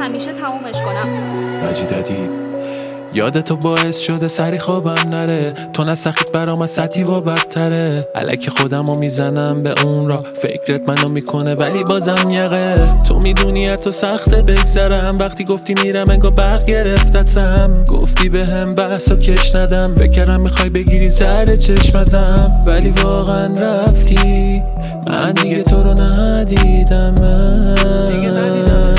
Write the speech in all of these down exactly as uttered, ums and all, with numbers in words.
همیشه تمومش کنم. مجید ادیب. یادتو باعث شده سری خوابم نره، تو نسخیت برام از سطحی و بدتره. الکی خودمو میزنم به اون را، فکرت منو میکنه ولی بازم یقه. تو میدونی حتی سخته بگذرم، وقتی گفتی میرم انگار برق گرفتتم. گفتی به هم بحثا کش ندم، فکرم میخوای بگیری زهر چشم ازم. ولی واقعا رفتی، من دیگه تو رو ندیدم. دیگه ندیدم.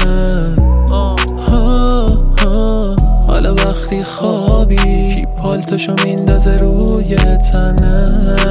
حالا وقتی خوابی کی پالتشو میندازه روی تنت.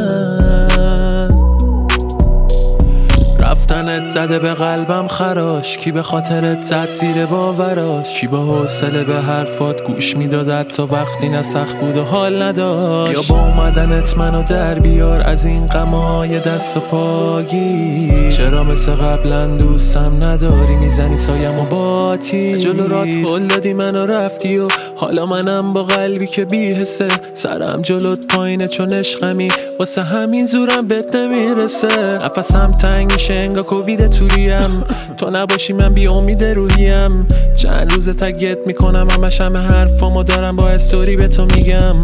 رفتنت زده به قلبم خراش، کی به خاطرت زد زیر باوراش. کی با حوصله به حرفات گوش میداد تا وقتی نسخ بود و حال نداشت. یا با اومدنت منو در بیار از این غمای دست و پاگی. چرا مثل قبلا دوستم نداری، میزنی سایم و باتی. جلو رات هل دادی منو رفتی و حالا منم با قلبی که بی حسه. سرم جلوت پایینه چون عشقمی، واسه همین زورم بهت نمیرسه. نفسم تنگ میشه انگار کووید توریم، تو نباشی من بی امید روحیم. چند روز تگت میکنم همش همه حرفامو دارم با استوری به تو میگم.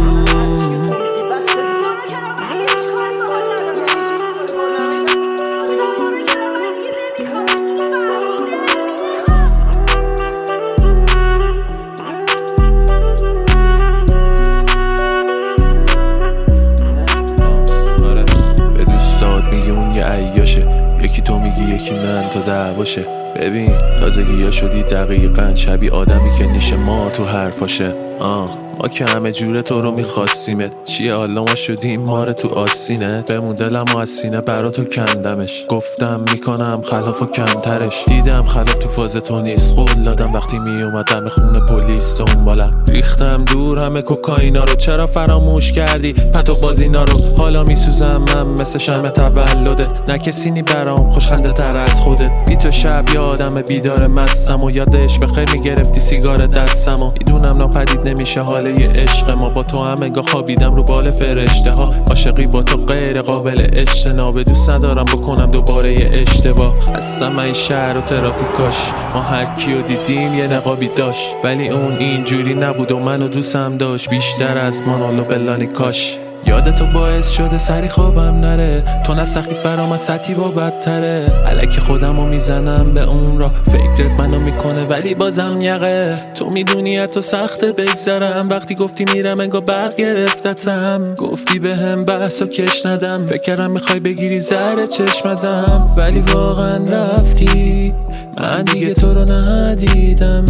یکی تو میگی یکی من تا دعواشه. ببین تازگی ها شدی دقیقاً شبیه آدمی که نیشه ما تو حرفاشه. آه ما که همه جوره تو رو میخواستیمت، چیه حالا ما شدیم ماره تو آسینت. بمون دلم و از سینه برا تو کندمش، گفتم میکنم خلاف و کمترش. دیدم خلاف تو فاز تو نیست، قول دادم وقتی میومدم خونه پلیس دنبالم. ریختم دور همه کوکائینا رو، چرا فراموش کردی پتو بازینا رو. حالا میسوزم من مثل شمع تولده، نه کسی نی برام خوشخنده تر از خودت. بی تو شب یادم بیدار مستم و یادش بخیر میگرفتی سیگار دستم. و میدونم ناپدید نمیشه حال یه عشق ما، با تو هم انگار خوابیدم رو بال فرشته ها. عاشقی با تو غیر قابل اجتنابه، دوست ندارم بکنم دوباره یه اشتباه. خستم این شهر و ترافیکاش، ما هر کیو دیدیم یه نقابی داشت. ولی اون اینجوری نبود و منو دوستم داشت بیشتر از مانولو بلانی کاش. یادتو باعث شده سری خوابم نره، تو نسخیت برام از سطحی و بدتره. الکی خودمو میزنم به اون را، فکرت منو میکنه ولی بازم یقه. تو میدونی حتی سخته بگذرم، وقتی گفتی میرم انگار برق گرفتتم. گفتی به هم بحثا کش ندم، فکرم میخوای بگیری زهر چشم ازم. ولی واقعا رفتی، من دیگه تو رو ندیدم.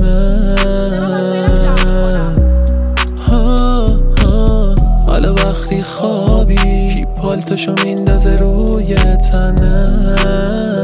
حالا وقتی خوابی کی پالتشو میندازه روی تنت.